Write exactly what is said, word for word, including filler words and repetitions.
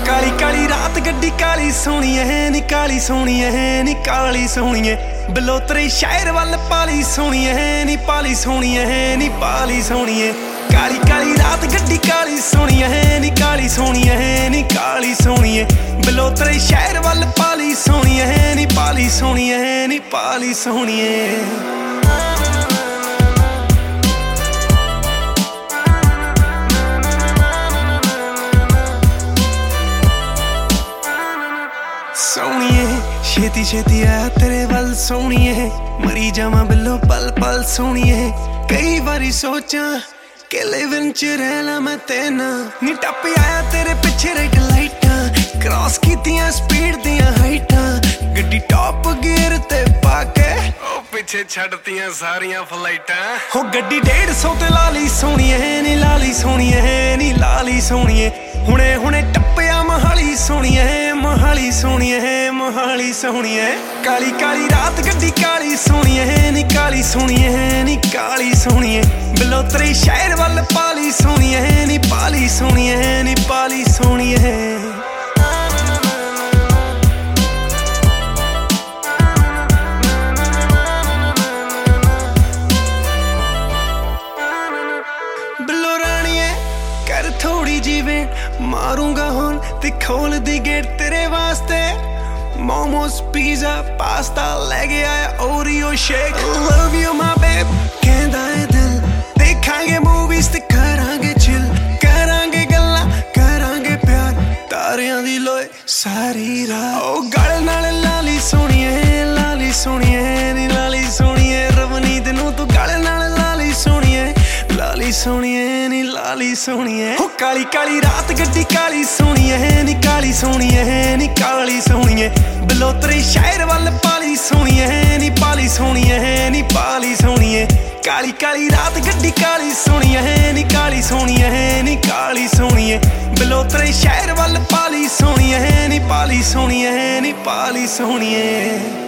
काली काली रात गड्डी काली सोहणीए नी काली सोहणीए नी काली सोहणीए बलोतरे शहर वल पाली सोहणीए नी पाली सोहणीए नी पाली सोहणीए काली काली रात गड्डी काली सोहणीए नी काली सोहणीए नी काली सोहणीए बलोतरे शहर वल पाली सोहणीए नी पाली सोहणीए नी पाली सोहणीए सोहणीए छेती छेती आ तेरे वल सोहणीए मरी जावां बिल्लो पल पल सोहणीए कई बारी सोचा कि लिविंग च रहना मैं तेना नी टप आया तेरे पिछे रेड लाइटां क्रॉस कीतियां स्पीड दियां हाइटां गड्डी टॉप गियर ते पाके ओ पिछे छड्डतियां सारियां फ्लाइटां हो गड्डी डेढ़ सौ ते लाली सोहणीए नी लाली सोहणीए नी लाली सोहणीए हुणे हुणे टप्पिया मोहाली सोहणीए मोहाली सोहणीए मोहाली सोहणीए काली काली रात गड्डी काली सोहणीए नी काली सोहणीए नी काली सोहणीए बलोतरे शहर वल पाली सोहणीए नी पाली सोहणीए नी पाली सोहणीए कर थोड़ी जीवे मारूंगा हुन ते खोल दी गेट तेरे वास्ते मोमोस पिज़्ज़ा पास्ता लेके आया Oreo shake love you my babe कहंदा है दिल देखांगे मूवीज ते करांगे चिल करांगे गल्लां करांगे प्यार तारियां दी लोए सारी रात ओ गल नाल लाली सोहणीए लाली सोहणीए नी लाली सोहणीए रवनीत नूं तू गल नाल लाली सोहणीए लाली सोहणीए नी लाली सोहणीए हो काली काली रात गड्डी काली सोहणीए नी काली सोहणीए नी काली सोहणीए बलोतरे शहर वल पाली सोहणीए नी पाली सोहणीए नी पाली सोहणीए काली काली रात गड्डी काली सोहणीए नी काली सोहणीए नी काली सोहणीए बलोतरे शहर वल पाली सोहणीए नी पाली सोहणीए नी पाली सोहणीए